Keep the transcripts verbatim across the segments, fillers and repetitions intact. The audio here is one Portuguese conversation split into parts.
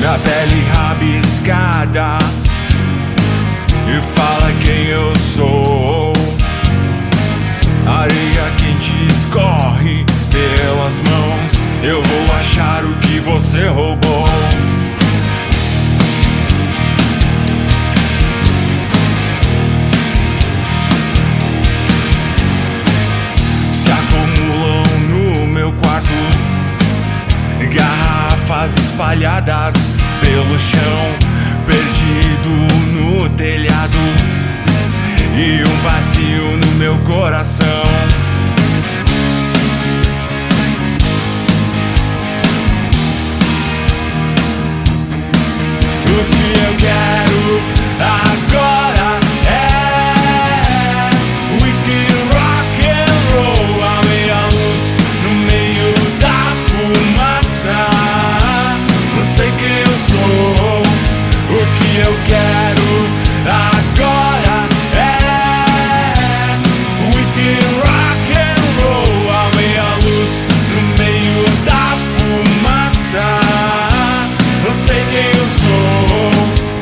minha pele rabiscada e fala quem eu sou. Areia quente escorre pelas mãos, eu vou achar o que você roubou. Se acumulam no meu quarto garrafas espalhadas pelo chão, perdido no telhado, e um vazio no meu coração. O que eu quero agora é whisky, rock and roll, a meia luz no meio da fumaça. Não sei quem eu sou. O que eu quero agora é whisky, rock and roll, a meia luz no meio da fumaça. Não sei quem eu sou.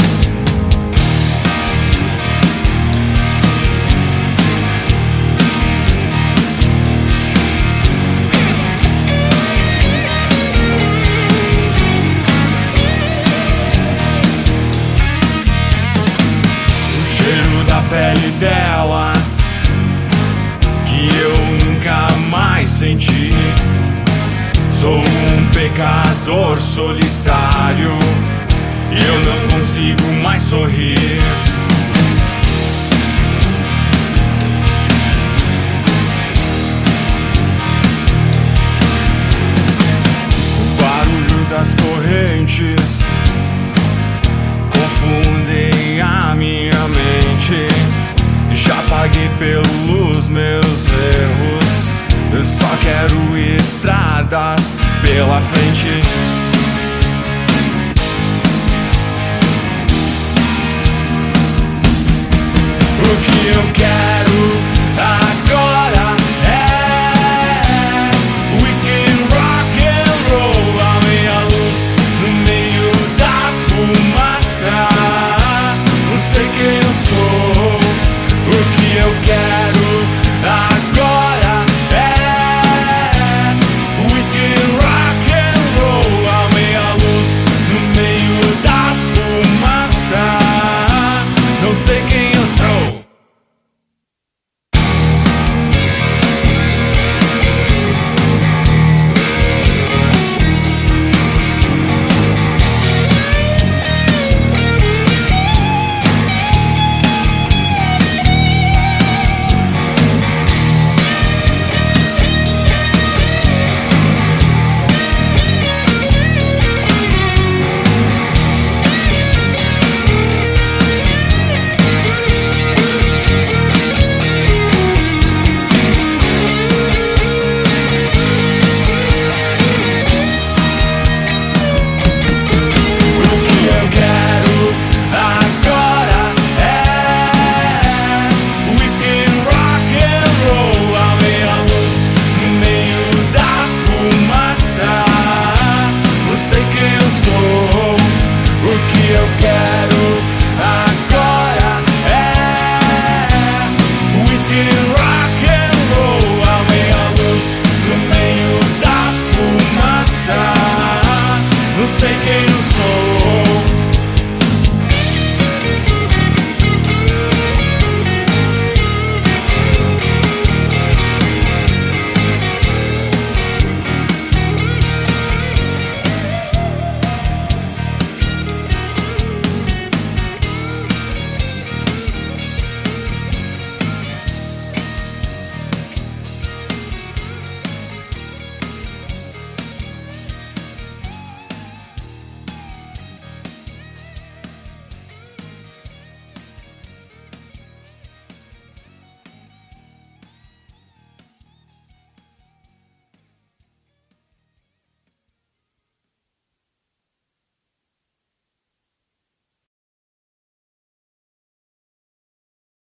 O cheiro da pele dela que eu nunca mais senti. Sou um pecador solitário e eu não consigo mais sorrir. O barulho das correntes confundem a minha mente. Já paguei pelos meus erros, eu só quero estradas pela frente. O que eu quero agora é whisky, rock and roll, a meia luz no meio da fumaça. Não sei quem eu sou. O que eu quero agora é whisky, rock and roll, a meia luz no meio da fumaça. Não sei quem eu sou. Não sei quem